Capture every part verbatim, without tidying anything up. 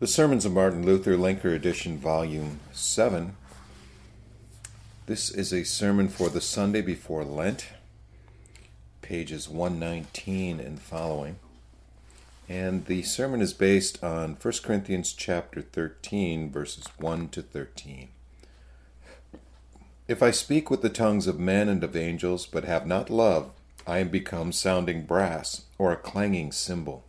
The Sermons of Martin Luther, Lenker Edition, Volume seven. This is a sermon for the Sunday before Lent, pages one nineteen and following. And the sermon is based on First Corinthians chapter thirteen, verses one to thirteen. If I speak with the tongues of men and of angels, but have not love, I am become sounding brass, or a clanging cymbal.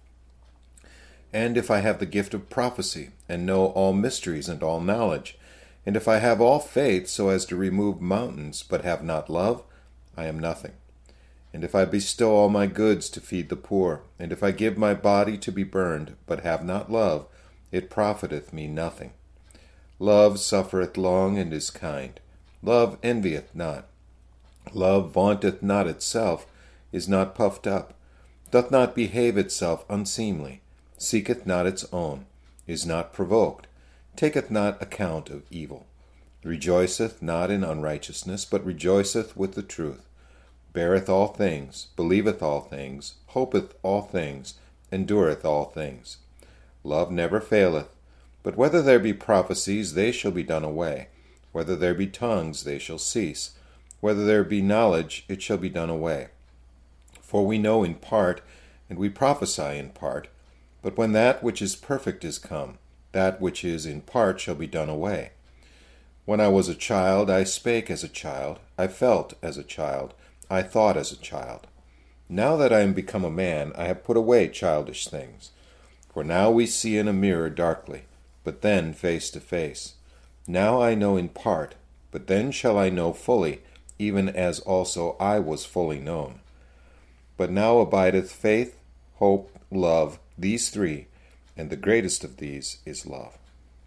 And if I have the gift of prophecy, and know all mysteries and all knowledge, and if I have all faith so as to remove mountains, but have not love, I am nothing. And if I bestow all my goods to feed the poor, and if I give my body to be burned, but have not love, it profiteth me nothing. Love suffereth long and is kind. Love envieth not. Love vaunteth not itself, is not puffed up, doth not behave itself unseemly, seeketh not its own, is not provoked, taketh not account of evil, rejoiceth not in unrighteousness, but rejoiceth with the truth, beareth all things, believeth all things, hopeth all things, endureth all things. Love never faileth, but whether there be prophecies, they shall be done away, whether there be tongues, they shall cease, whether there be knowledge, it shall be done away. For we know in part, and we prophesy in part, but when that which is perfect is come, that which is in part shall be done away. When I was a child, I spake as a child, I felt as a child, I thought as a child. Now that I am become a man, I have put away childish things. For now we see in a mirror darkly, but then face to face. Now I know in part, but then shall I know fully, even as also I was fully known. But now abideth faith, hope, love, these three, and the greatest of these is love.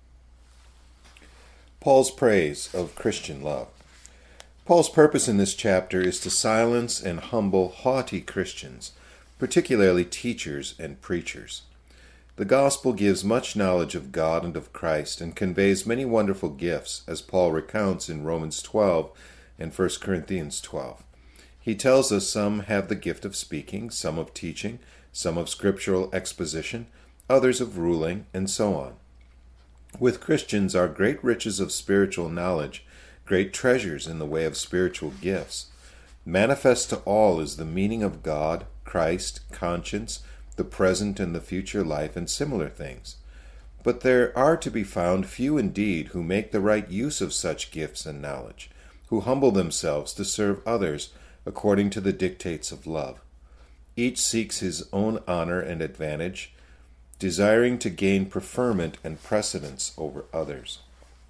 Paul's praise of Christian love. Paul's purpose in this chapter is to silence and humble haughty Christians, particularly teachers and preachers. The gospel gives much knowledge of God and of Christ and conveys many wonderful gifts, as Paul recounts in Romans twelve and First Corinthians twelve. He tells us some have the gift of speaking, some of teaching, some of scriptural exposition, others of ruling, and so on. With Christians are great riches of spiritual knowledge, great treasures in the way of spiritual gifts. Manifest to all is the meaning of God, Christ, conscience, the present and the future life, and similar things. But there are to be found few indeed who make the right use of such gifts and knowledge, who humble themselves to serve others according to the dictates of love. Each seeks his own honor and advantage, desiring to gain preferment and precedence over others.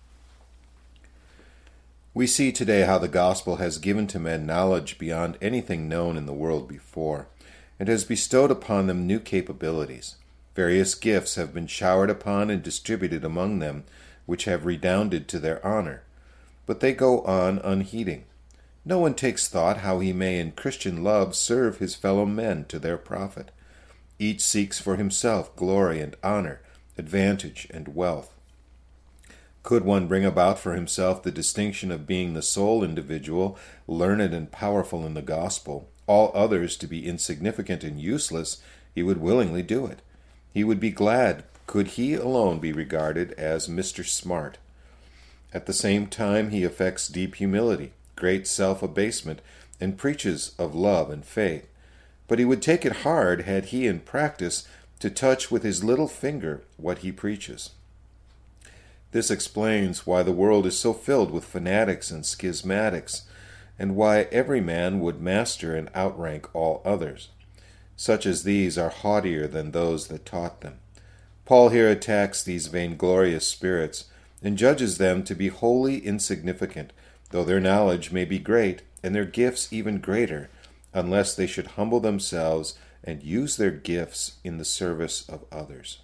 We see today how the gospel has given to men knowledge beyond anything known in the world before, and has bestowed upon them new capabilities. Various gifts have been showered upon and distributed among them, which have redounded to their honor. But they go on unheeding. No one takes thought how he may in Christian love serve his fellow men to their profit. Each seeks for himself glory and honor, advantage and wealth. Could one bring about for himself the distinction of being the sole individual, learned and powerful in the gospel, all others to be insignificant and useless, he would willingly do it. He would be glad could he alone be regarded as Mister Smart. At the same time he affects deep humility, great self-abasement, and preaches of love and faith. But he would take it hard had he in practice to touch with his little finger what he preaches. This explains why the world is so filled with fanatics and schismatics, and why every man would master and outrank all others. Such as these are haughtier than those that taught them. Paul here attacks these vainglorious spirits, and judges them to be wholly insignificant, though their knowledge may be great, and their gifts even greater, unless they should humble themselves and use their gifts in the service of others.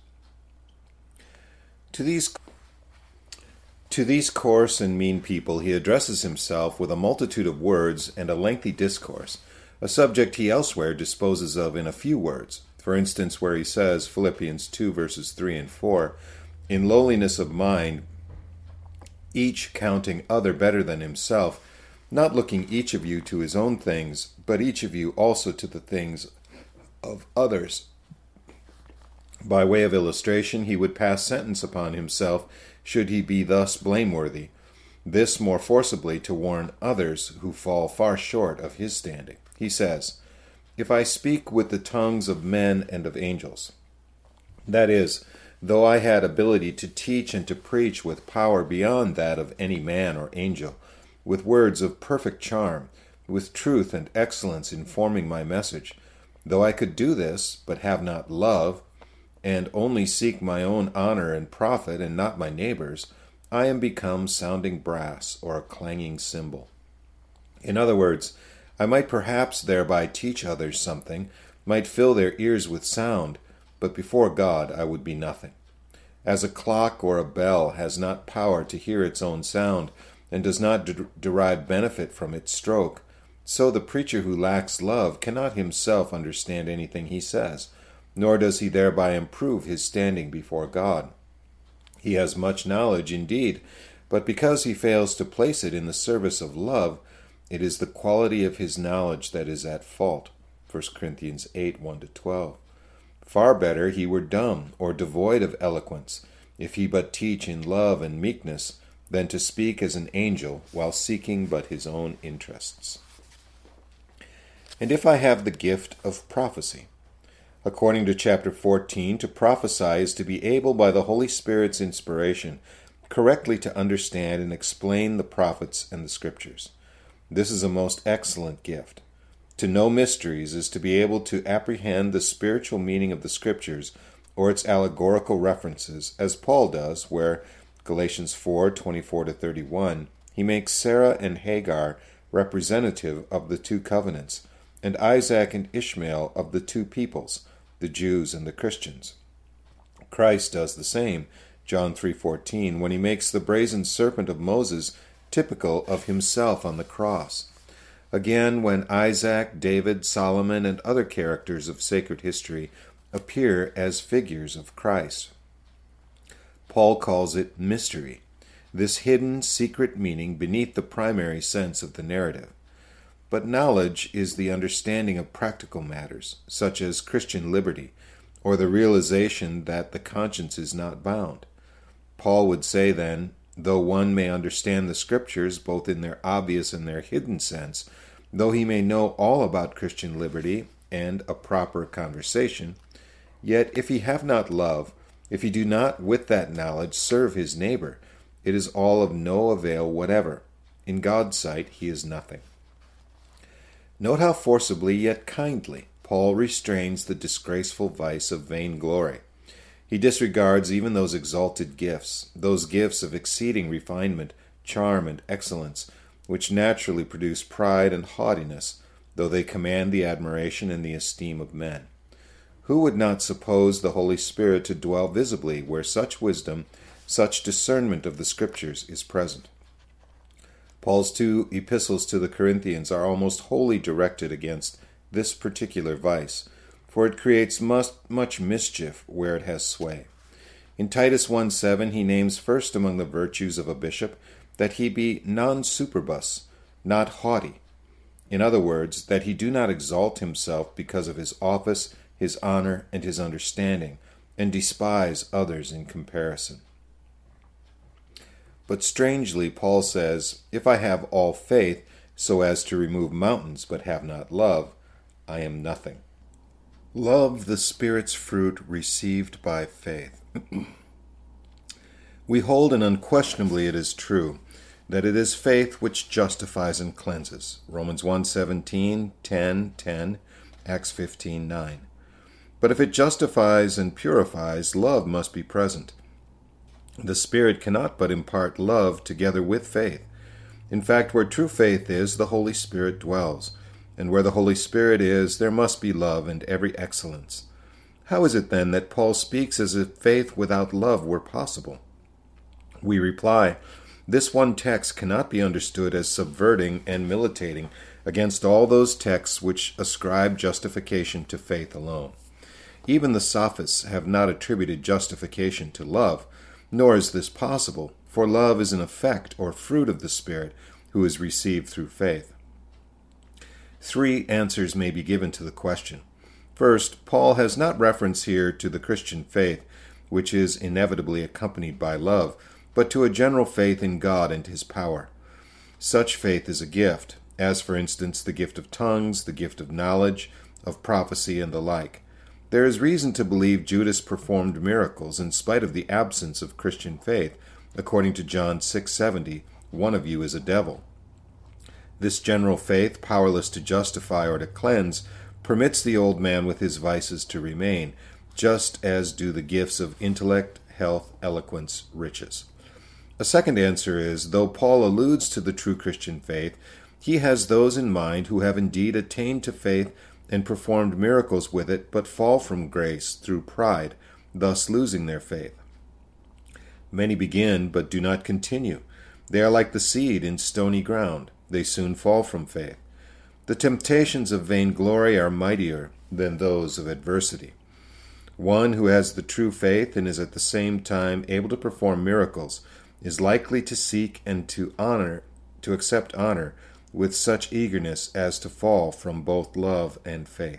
To these, to these coarse and mean people he addresses himself with a multitude of words and a lengthy discourse, a subject he elsewhere disposes of in a few words. For instance, where he says, Philippians two, verses three and four, "In lowliness of mind, each counting other better than himself, not looking each of you to his own things, but each of you also to the things of others. By way of illustration, he would pass sentence upon himself should he be thus blameworthy, this more forcibly to warn others who fall far short of his standing. He says, "If I speak with the tongues of men and of angels," that is, though I had ability to teach and to preach with power beyond that of any man or angel, with words of perfect charm, with truth and excellence in forming my message, though I could do this, but have not love, and only seek my own honor and profit and not my neighbor's, I am become sounding brass or a clanging cymbal. In other words, I might perhaps thereby teach others something, might fill their ears with sound, but before God I would be nothing. As a clock or a bell has not power to hear its own sound, and does not de- derive benefit from its stroke, so the preacher who lacks love cannot himself understand anything he says, nor does he thereby improve his standing before God. He has much knowledge indeed, but because he fails to place it in the service of love, it is the quality of his knowledge that is at fault. First Corinthians eight, one to twelve. Far better he were dumb or devoid of eloquence, if he but teach in love and meekness, than to speak as an angel while seeking but his own interests. And if I have the gift of prophecy, according to chapter fourteen, to prophesy is to be able by the Holy Spirit's inspiration correctly to understand and explain the prophets and the Scriptures. This is a most excellent gift. To know mysteries is to be able to apprehend the spiritual meaning of the Scriptures or its allegorical references, as Paul does, where, Galatians four, twenty-four to thirty-one, he makes Sarah and Hagar representative of the two covenants, and Isaac and Ishmael of the two peoples, the Jews and the Christians. Christ does the same, John three fourteen, when he makes the brazen serpent of Moses typical of himself on the cross. Again, when Isaac, David, Solomon, and other characters of sacred history appear as figures of Christ. Paul calls it mystery, this hidden, secret meaning beneath the primary sense of the narrative. But knowledge is the understanding of practical matters, such as Christian liberty, or the realization that the conscience is not bound. Paul would say then, though one may understand the Scriptures both in their obvious and their hidden sense, though he may know all about Christian liberty and a proper conversation, yet if he have not love, if he do not with that knowledge serve his neighbor, it is all of no avail whatever. In God's sight he is nothing. Note how forcibly yet kindly Paul restrains the disgraceful vice of vainglory. He disregards even those exalted gifts, those gifts of exceeding refinement, charm, and excellence, which naturally produce pride and haughtiness, though they command the admiration and the esteem of men. Who would not suppose the Holy Spirit to dwell visibly where such wisdom, such discernment of the Scriptures is present? Paul's two epistles to the Corinthians are almost wholly directed against this particular vice, for it creates much, much mischief where it has sway. In Titus one seven he names first among the virtues of a bishop that he be non-superbus, not haughty. In other words, that he do not exalt himself because of his office, his honor, and his understanding, and despise others in comparison. But strangely, Paul says, if I have all faith so as to remove mountains but have not love, I am nothing. Love, the Spirit's fruit received by faith. We hold, and unquestionably it is true, that it is faith which justifies and cleanses. Romans one seventeen, ten, ten, Acts fifteen, nine. But if it justifies and purifies, love must be present. The Spirit cannot but impart love together with faith. In fact, where true faith is, the Holy Spirit dwells, and where the Holy Spirit is, there must be love and every excellence. How is it then that Paul speaks as if faith without love were possible? We reply, this one text cannot be understood as subverting and militating against all those texts which ascribe justification to faith alone. Even the sophists have not attributed justification to love, nor is this possible, for love is an effect or fruit of the Spirit who is received through faith. Three answers may be given to the question, First, Paul has not reference here to the Christian faith, which is inevitably accompanied by love, but to a general faith in God and his power. Such faith is a gift, as for instance the gift of tongues, the gift of knowledge, of prophecy, and the like. There is reason to believe Judas performed miracles in spite of the absence of Christian faith. According to John six seventy, one of you is a devil. This general faith, powerless to justify or to cleanse, permits the old man with his vices to remain, just as do the gifts of intellect, health, eloquence, riches. A second answer is, though Paul alludes to the true Christian faith, he has those in mind who have indeed attained to faith and performed miracles with it, but fall from grace through pride, thus losing their faith. Many begin, but do not continue. They are like the seed in stony ground. They soon fall from faith. The temptations of vainglory are mightier than those of adversity. One who has the true faith and is at the same time able to perform miracles is likely to seek and to honor, to accept honor with such eagerness as to fall from both love and faith.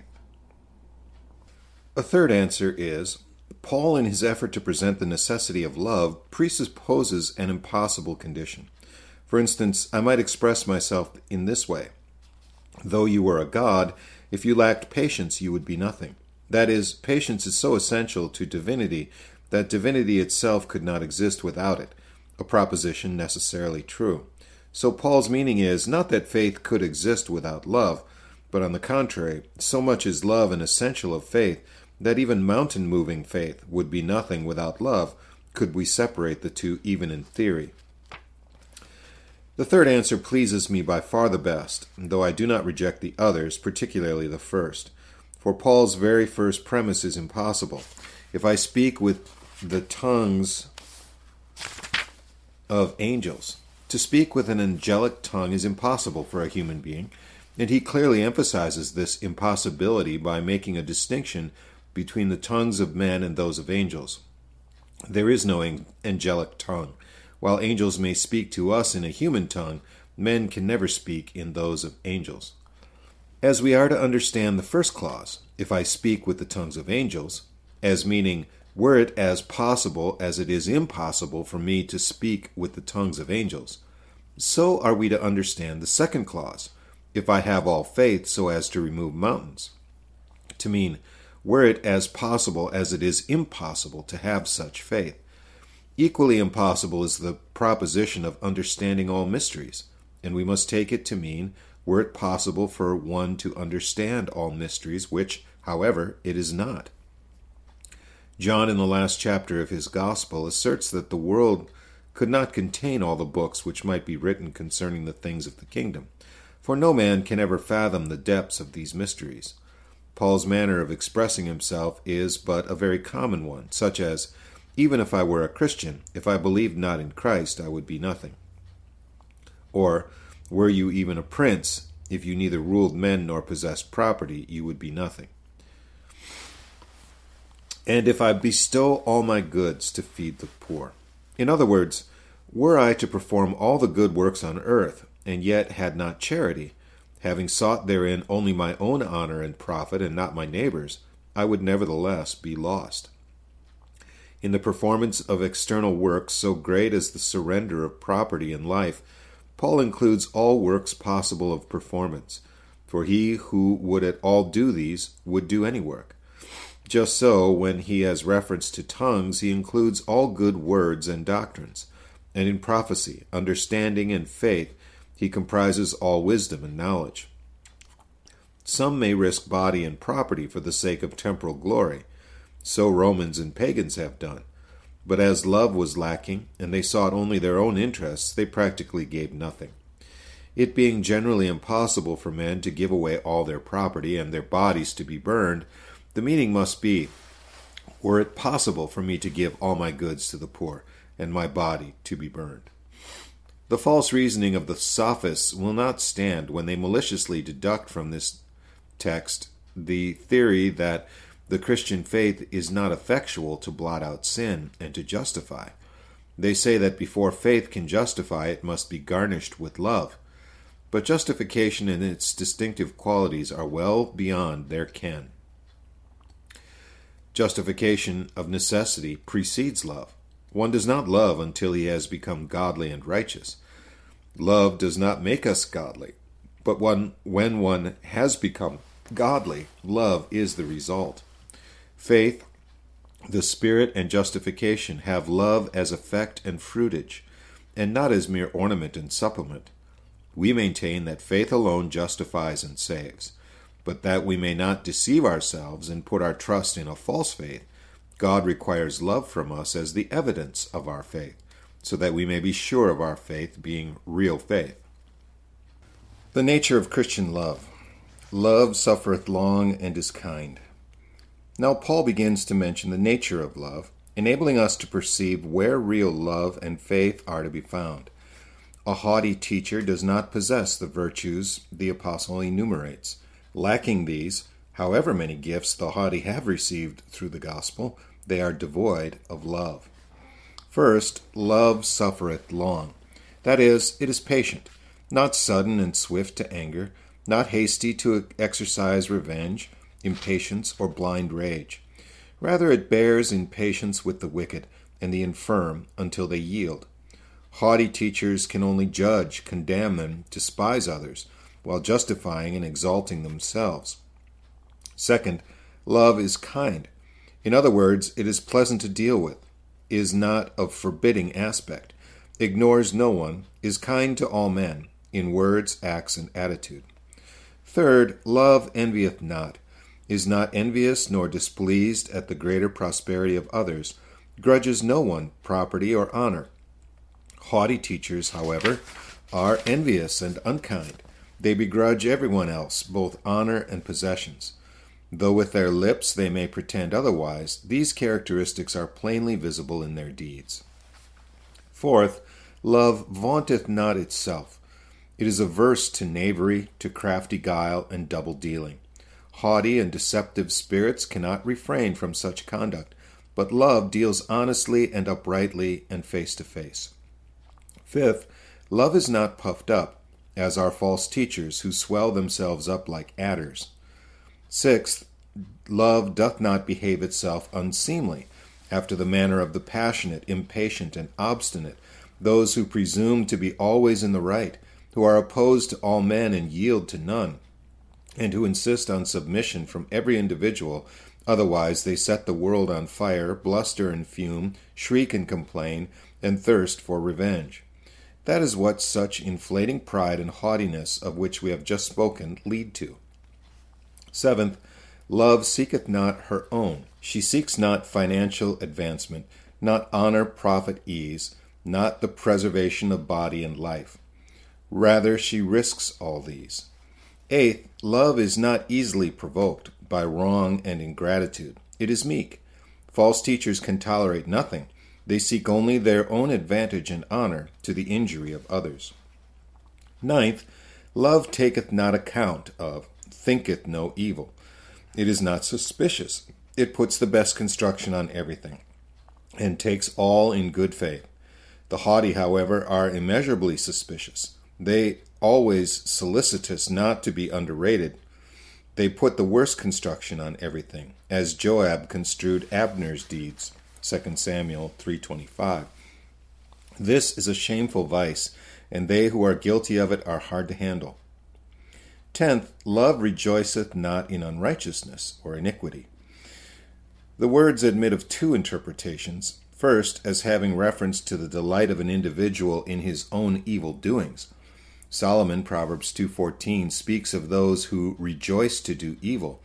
A third answer is, Paul, in his effort to present the necessity of love, presupposes an impossible condition. For instance, I might express myself in this way. Though you were a god, if you lacked patience, you would be nothing. That is, patience is so essential to divinity that divinity itself could not exist without it, a proposition necessarily true. So Paul's meaning is not that faith could exist without love, but on the contrary, so much is love an essential of faith that even mountain-moving faith would be nothing without love, could we separate the two even in theory. The third answer pleases me by far the best, though I do not reject the others, particularly the first. For Paul's very first premise is impossible. If I speak with the tongues of angels, to speak with an angelic tongue is impossible for a human being, and he clearly emphasizes this impossibility by making a distinction between the tongues of men and those of angels. There is no angelic tongue. While angels may speak to us in a human tongue, men can never speak in those of angels. As we are to understand the first clause, if I speak with the tongues of angels, as meaning, were it as possible as it is impossible for me to speak with the tongues of angels, so are we to understand the second clause, if I have all faith so as to remove mountains, to mean, were it as possible as it is impossible to have such faith. Equally impossible is the proposition of understanding all mysteries, and we must take it to mean, were it possible for one to understand all mysteries, which, however, it is not. John, in the last chapter of his Gospel, asserts that the world could not contain all the books which might be written concerning the things of the kingdom, for no man can ever fathom the depths of these mysteries. Paul's manner of expressing himself is but a very common one, such as, even if I were a Christian, if I believed not in Christ, I would be nothing. Or, were you even a prince, if you neither ruled men nor possessed property, you would be nothing. And if I bestow all my goods to feed the poor. In other words, were I to perform all the good works on earth, and yet had not charity, having sought therein only my own honor and profit, and not my neighbor's, I would nevertheless be lost. In the performance of external works so great as the surrender of property and life, Paul includes all works possible of performance, for he who would at all do these would do any work. Just so, when he has reference to tongues, he includes all good words and doctrines, and in prophecy, understanding, and faith, he comprises all wisdom and knowledge. Some may risk body and property for the sake of temporal glory. So Romans and pagans have done. But as love was lacking, and they sought only their own interests, they practically gave nothing. It being generally impossible for men to give away all their property and their bodies to be burned, the meaning must be, were it possible for me to give all my goods to the poor, and my body to be burned. The false reasoning of the sophists will not stand when they maliciously deduct from this text the theory that the Christian faith is not effectual to blot out sin and to justify. They say that before faith can justify, it must be garnished with love. But justification and its distinctive qualities are well beyond their ken. Justification of necessity precedes love. One does not love until he has become godly and righteous. Love does not make us godly, but one, when one has become godly, love is the result. Faith, the Spirit, and justification have love as effect and fruitage, and not as mere ornament and supplement. We maintain that faith alone justifies and saves, but that we may not deceive ourselves and put our trust in a false faith, God requires love from us as the evidence of our faith, so that we may be sure of our faith being real faith. The nature of Christian love. Love suffereth long and is kind. Now Paul begins to mention the nature of love, enabling us to perceive where real love and faith are to be found. A haughty teacher does not possess the virtues the apostle enumerates. Lacking these, however many gifts the haughty have received through the gospel, they are devoid of love. First, love suffereth long. That is, it is patient, not sudden and swift to anger, not hasty to exercise revenge, impatience, or blind rage. Rather, it bears in patience with the wicked and the infirm until they yield. Haughty teachers can only judge, condemn, and despise others, while justifying and exalting themselves. Second, love is kind. In other words, it is pleasant to deal with, is not of forbidding aspect, ignores no one, is kind to all men, in words, acts, and attitude. Third, love envieth not, is not envious nor displeased at the greater prosperity of others, grudges no one property or honor. Haughty teachers, however, are envious and unkind. They begrudge everyone else both honor and possessions. Though with their lips they may pretend otherwise, these characteristics are plainly visible in their deeds. Fourth, love vaunteth not itself. It is averse to knavery, to crafty guile, and double dealing. Haughty and deceptive spirits cannot refrain from such conduct, but love deals honestly and uprightly and face to face. Fifth, love is not puffed up, as are false teachers who swell themselves up like adders. Sixth, love doth not behave itself unseemly, after the manner of the passionate, impatient, and obstinate, those who presume to be always in the right, who are opposed to all men and yield to none, and who insist on submission from every individual, otherwise they set the world on fire, bluster and fume, shriek and complain, and thirst for revenge. That is what such inflating pride and haughtiness of which we have just spoken lead to. Seventh, love seeketh not her own. She seeks not financial advancement, not honor, profit, ease, not the preservation of body and life. Rather, she risks all these. Eighth, love is not easily provoked by wrong and ingratitude. It is meek. False teachers can tolerate nothing. They seek only their own advantage and honor to the injury of others. Ninth, love taketh not account of, thinketh no evil. It is not suspicious. It puts the best construction on everything, and takes all in good faith. The haughty, however, are immeasurably suspicious. They always solicitous not to be underrated. They put the worst construction on everything, as Joab construed Abner's deeds, Second Samuel three twenty-five. This is a shameful vice, and they who are guilty of it are hard to handle. Tenth, love rejoiceth not in unrighteousness or iniquity. The words admit of two interpretations. First, as having reference to the delight of an individual in his own evil doings. Solomon, Proverbs two fourteen, speaks of those who rejoice to do evil.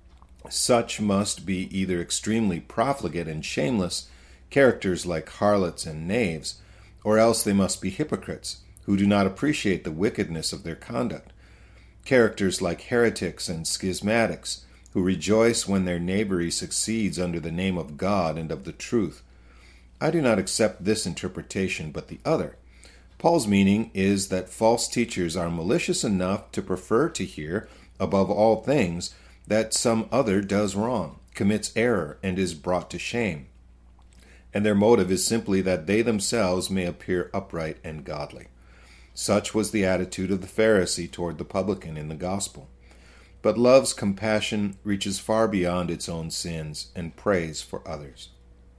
Such must be either extremely profligate and shameless, characters like harlots and knaves, or else they must be hypocrites, who do not appreciate the wickedness of their conduct. Characters like heretics and schismatics, who rejoice when their knavery succeeds under the name of God and of the truth. I do not accept this interpretation, but the other. Paul's meaning is that false teachers are malicious enough to prefer to hear, above all things, that some other does wrong, commits error, and is brought to shame. And their motive is simply that they themselves may appear upright and godly. Such was the attitude of the Pharisee toward the publican in the gospel. but love's compassion reaches far beyond its own sins and prays for others.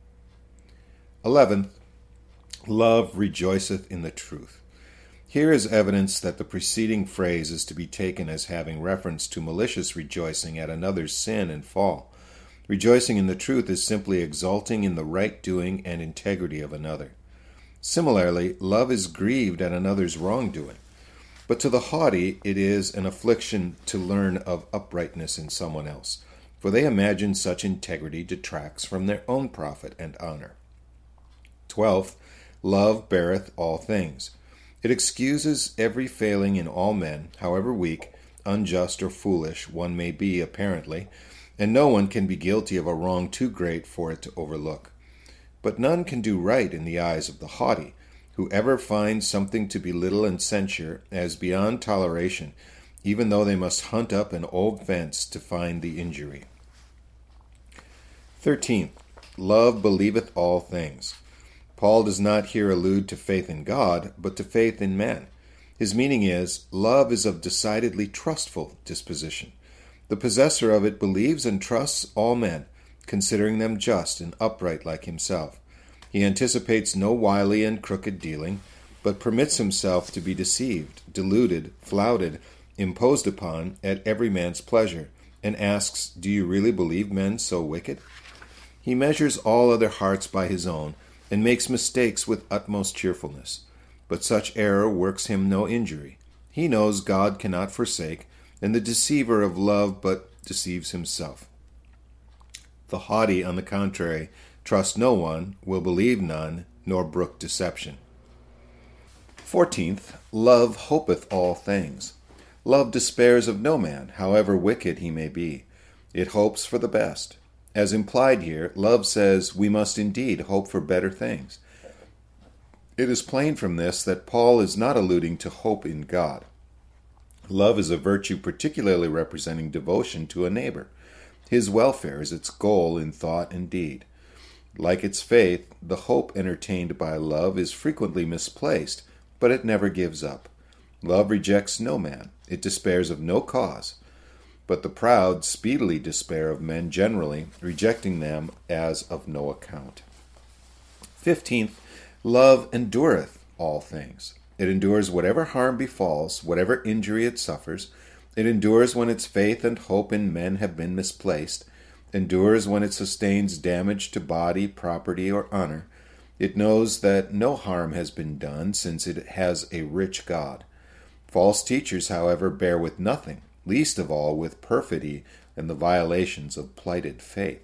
Eleventh, love rejoiceth in the truth. Here is evidence that the preceding phrase is to be taken as having reference to malicious rejoicing at another's sin and fall. Rejoicing in the truth is simply exulting in the right doing and integrity of another. Similarly, love is grieved at another's wrongdoing. But to the haughty it is an affliction to learn of uprightness in someone else, for they imagine such integrity detracts from their own profit and honor. Twelfth, love beareth all things. It excuses every failing in all men, however weak, unjust, or foolish one may be apparently, and no one can be guilty of a wrong too great for it to overlook. But none can do right in the eyes of the haughty, who ever find something to belittle and censure as beyond toleration, even though they must hunt up an old fence to find the injury. Thirteenth, love believeth all things. Paul does not here allude to faith in God, but to faith in men. His meaning is, love is of decidedly trustful disposition. The possessor of it believes and trusts all men, considering them just and upright like himself. He anticipates no wily and crooked dealing, but permits himself to be deceived, deluded, flouted, imposed upon at every man's pleasure, and asks, do you really believe men so wicked? He measures all other hearts by his own, and makes mistakes with utmost cheerfulness. But such error works him no injury. He knows God cannot forsake, and the deceiver of love but deceives himself. The haughty, on the contrary, trust no one, will believe none, nor brook deception. Fourteenth, love hopeth all things. Love despairs of no man, however wicked he may be. It hopes for the best. As implied here, love says we must indeed hope for better things. It is plain from this that Paul is not alluding to hope in God. Love is a virtue particularly representing devotion to a neighbor. His welfare is its goal in thought and deed. Like its faith, the hope entertained by love is frequently misplaced, but it never gives up. Love rejects no man. It despairs of no cause. But the proud speedily despair of men generally, rejecting them as of no account. Fifteenth, love endureth all things. It endures whatever harm befalls, whatever injury it suffers. It endures when its faith and hope in men have been misplaced, endures when it sustains damage to body, property, or honor. It knows that no harm has been done, since it has a rich God. False teachers, however, bear with nothing, least of all with perfidy and the violations of plighted faith.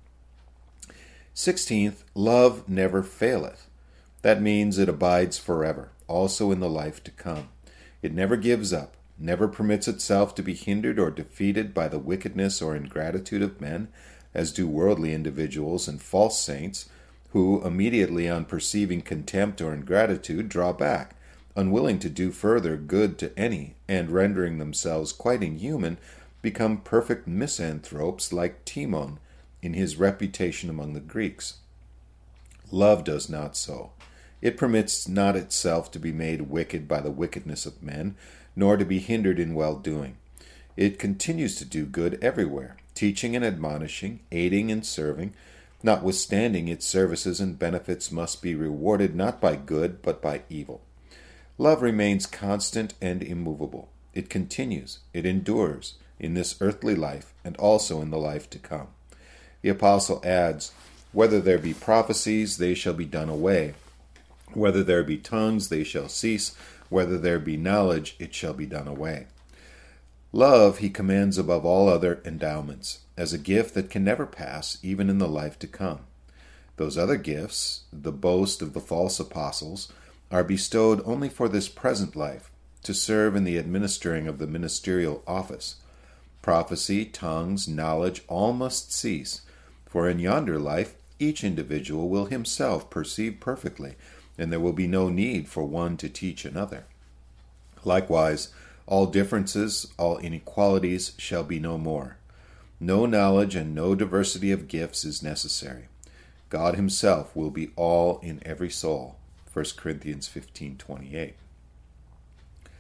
Sixteenth, love never faileth. That means it abides forever, also in the life to come. It never gives up, never permits itself to be hindered or defeated by the wickedness or ingratitude of men, as do worldly individuals and false saints, who, immediately on perceiving contempt or ingratitude, draw back, unwilling to do further good to any, and rendering themselves quite inhuman, become perfect misanthropes like Timon in his reputation among the Greeks. Love does not so. It permits not itself to be made wicked by the wickedness of men, nor to be hindered in well-doing. It continues to do good everywhere, teaching and admonishing, aiding and serving. Notwithstanding, its services and benefits must be rewarded not by good, but by evil. Love remains constant and immovable. It continues, it endures, in this earthly life and also in the life to come. The apostle adds, whether there be prophecies, they shall be done away. Whether there be tongues, they shall cease. Whether there be knowledge, it shall be done away. Love he commands above all other endowments, as a gift that can never pass, even in the life to come. Those other gifts, the boast of the false apostles, are bestowed only for this present life, to serve in the administering of the ministerial office. Prophecy, tongues, knowledge, all must cease, for in yonder life each individual will himself perceive perfectly, and there will be no need for one to teach another. Likewise, all differences, all inequalities shall be no more. No knowledge and no diversity of gifts is necessary. God himself will be all in every soul. First Corinthians fifteen twenty-eight.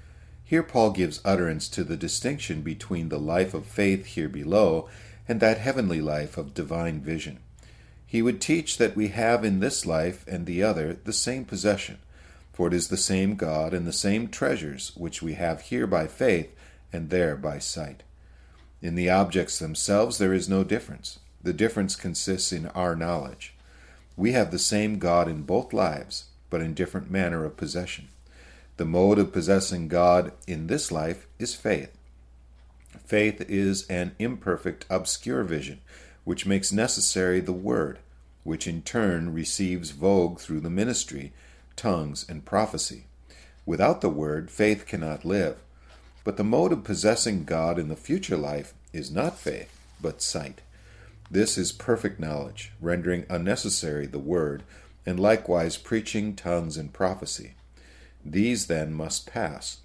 Here Paul gives utterance to the distinction between the life of faith here below and that heavenly life of divine vision. He would teach that we have in this life and the other the same possession, for it is the same God and the same treasures which we have here by faith and there by sight. In the objects themselves there is no difference. The difference consists in our knowledge. We have the same God in both lives, but in different manner of possession. The mode of possessing God in this life is faith. Faith is an imperfect, obscure vision, which makes necessary the Word, which in turn receives vogue through the ministry, tongues, and prophecy. Without the Word, faith cannot live. But the mode of possessing God in the future life is not faith, but sight. This is perfect knowledge, rendering unnecessary the Word, and likewise preaching, tongues, and prophecy. These then must pass.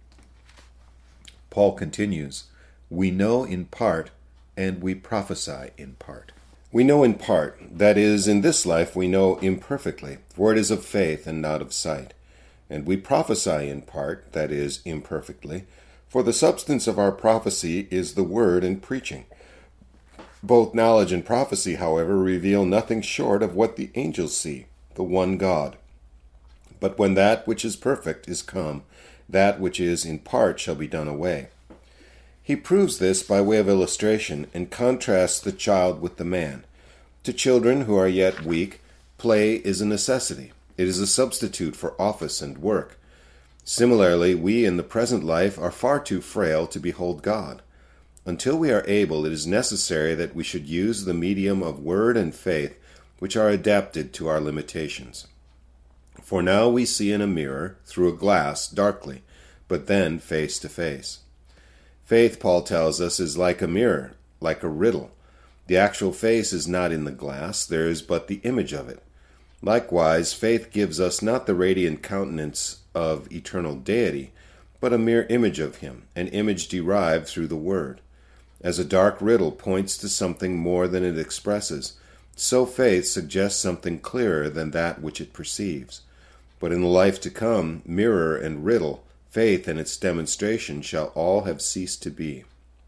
Paul continues, "We know in part, and we prophesy in part." We know in part, that is, in this life we know imperfectly, for it is of faith and not of sight. And we prophesy in part, that is, imperfectly, for the substance of our prophecy is the word and preaching. Both knowledge and prophecy, however, reveal nothing short of what the angels see, the one God. But when that which is perfect is come, that which is in part shall be done away. He proves this by way of illustration and contrasts the child with the man. To children who are yet weak, play is a necessity. It is a substitute for office and work. Similarly, we in the present life are far too frail to behold God. Until we are able, it is necessary that we should use the medium of word and faith, which are adapted to our limitations. For now we see in a mirror, through a glass, darkly, but then face to face. Faith, Paul tells us, is like a mirror, like a riddle. The actual face is not in the glass, there is but the image of it. Likewise, faith gives us not the radiant countenance of eternal deity, but a mere image of him, an image derived through the Word. As a dark riddle points to something more than it expresses, so faith suggests something clearer than that which it perceives. But in the life to come, mirror and riddle, faith and its demonstration shall all have ceased to be.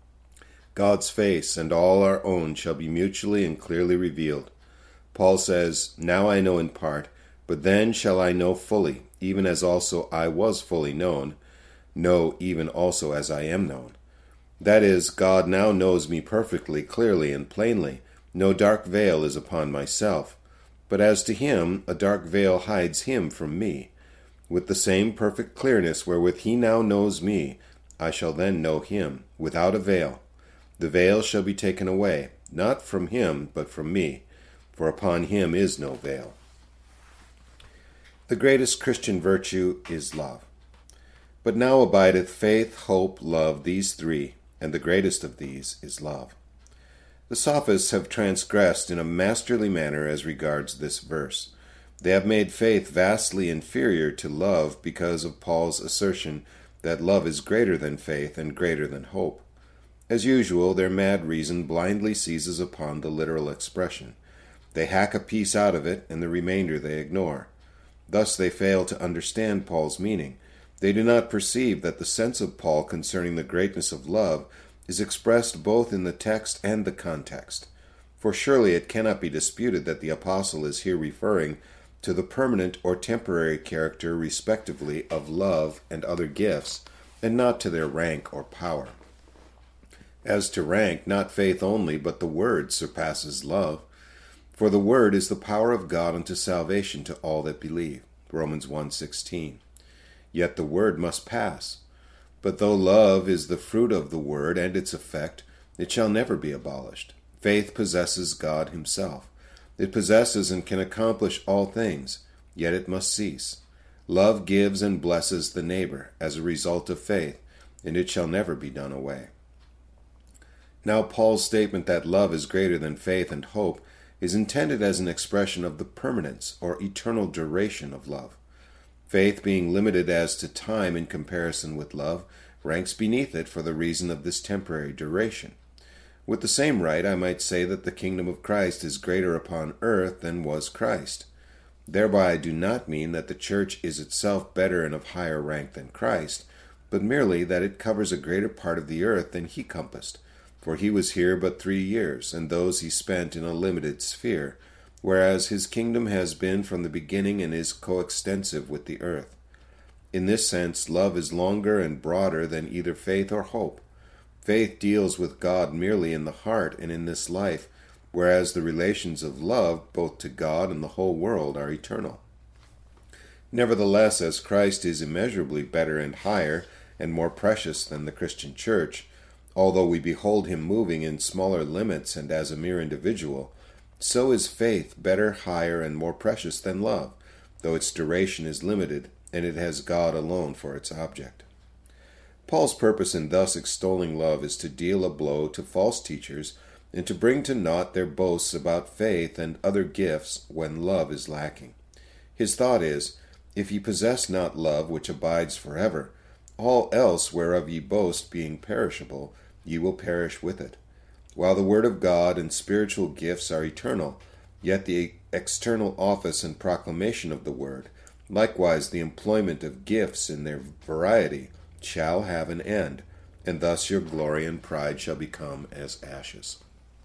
God's face and all our own shall be mutually and clearly revealed. Paul says, "Now I know in part, but then shall I know fully, even as also I was fully known, know even also as I am known." That is, God now knows me perfectly, clearly, and plainly. No dark veil is upon myself. But as to him, a dark veil hides him from me. With the same perfect clearness wherewith he now knows me, I shall then know him, without a veil. The veil shall be taken away, not from him, but from me, for upon him is no veil. The greatest Christian virtue is love. But now abideth faith, hope, love, these three, and the greatest of these is love. The sophists have transgressed in a masterly manner as regards this verse. They have made faith vastly inferior to love because of Paul's assertion that love is greater than faith and greater than hope. As usual, their mad reason blindly seizes upon the literal expression. They hack a piece out of it, and the remainder they ignore. Thus they fail to understand Paul's meaning. They do not perceive that the sense of Paul concerning the greatness of love is expressed both in the text and the context. For surely it cannot be disputed that the apostle is here referring to the permanent or temporary character respectively of love and other gifts, and not to their rank or power. As to rank, not faith only, but the Word surpasses love. For the Word is the power of God unto salvation to all that believe. Romans one sixteen. Yet the Word must pass. But though love is the fruit of the Word and its effect, it shall never be abolished. Faith possesses God himself. It possesses and can accomplish all things, yet it must cease. Love gives and blesses the neighbor as a result of faith, and it shall never be done away. Now Paul's statement that love is greater than faith and hope is intended as an expression of the permanence or eternal duration of love. Faith, being limited as to time in comparison with love, ranks beneath it for the reason of this temporary duration. With the same right, I might say that the kingdom of Christ is greater upon earth than was Christ. Thereby I do not mean that the church is itself better and of higher rank than Christ, but merely that it covers a greater part of the earth than he compassed. For he was here but three years, and those he spent in a limited sphere, whereas his kingdom has been from the beginning and is coextensive with the earth. In this sense, love is longer and broader than either faith or hope. Faith deals with God merely in the heart and in this life, whereas the relations of love, both to God and the whole world, are eternal. Nevertheless, as Christ is immeasurably better and higher and more precious than the Christian Church, although we behold him moving in smaller limits and as a mere individual, so is faith better, higher, and more precious than love, though its duration is limited and it has God alone for its object. Paul's purpose in thus extolling love is to deal a blow to false teachers and to bring to naught their boasts about faith and other gifts when love is lacking. His thought is, if ye possess not love which abides forever, all else whereof ye boast being perishable, ye will perish with it. While the word of God and spiritual gifts are eternal, yet the external office and proclamation of the word, likewise the employment of gifts in their variety, shall have an end, and thus your glory and pride shall become as ashes.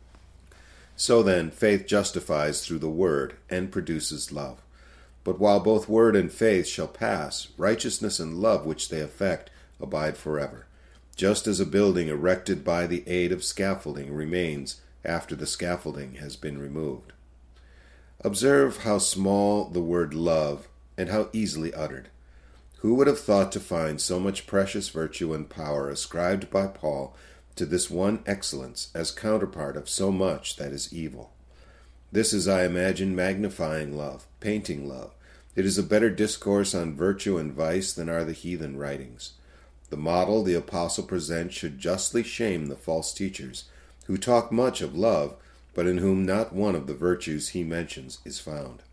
So then, faith justifies through the word, and produces love. But while both word and faith shall pass, righteousness and love which they effect abide forever, just as a building erected by the aid of scaffolding remains after the scaffolding has been removed. Observe how small the word love, and how easily uttered. Who would have thought to find so much precious virtue and power ascribed by Paul to this one excellence as counterpart of so much that is evil? This is, I imagine, magnifying love, painting love. It is a better discourse on virtue and vice than are the heathen writings. The model the apostle presents should justly shame the false teachers, who talk much of love, but in whom not one of the virtues he mentions is found.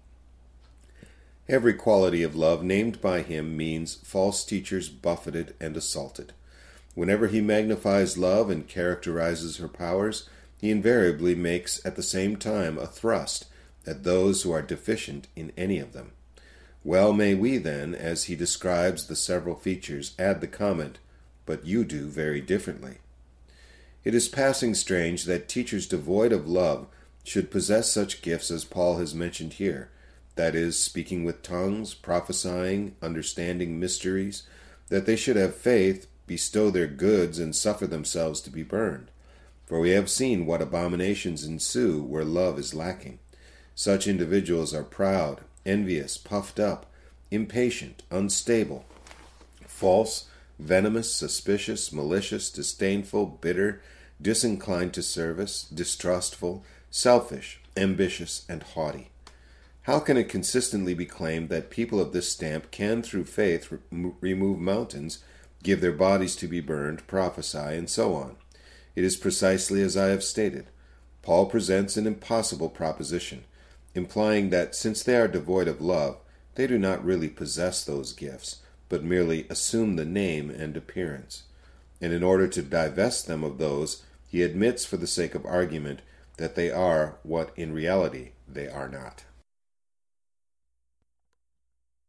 Every quality of love named by him means false teachers buffeted and assaulted. Whenever he magnifies love and characterizes her powers, he invariably makes at the same time a thrust at those who are deficient in any of them. Well may we then, as he describes the several features, add the comment, but you do very differently. It is passing strange that teachers devoid of love should possess such gifts as Paul has mentioned here, that is, speaking with tongues, prophesying, understanding mysteries, that they should have faith, bestow their goods, and suffer themselves to be burned. For we have seen what abominations ensue where love is lacking. Such individuals are proud, envious, puffed up, impatient, unstable, false, venomous, suspicious, malicious, disdainful, bitter, disinclined to service, distrustful, selfish, ambitious, and haughty. How can it consistently be claimed that people of this stamp can, through faith, re- remove mountains, give their bodies to be burned, prophesy, and so on? It is precisely as I have stated. Paul presents an impossible proposition, implying that since they are devoid of love, they do not really possess those gifts, but merely assume the name and appearance. And in order to divest them of those, he admits for the sake of argument that they are what in reality they are not.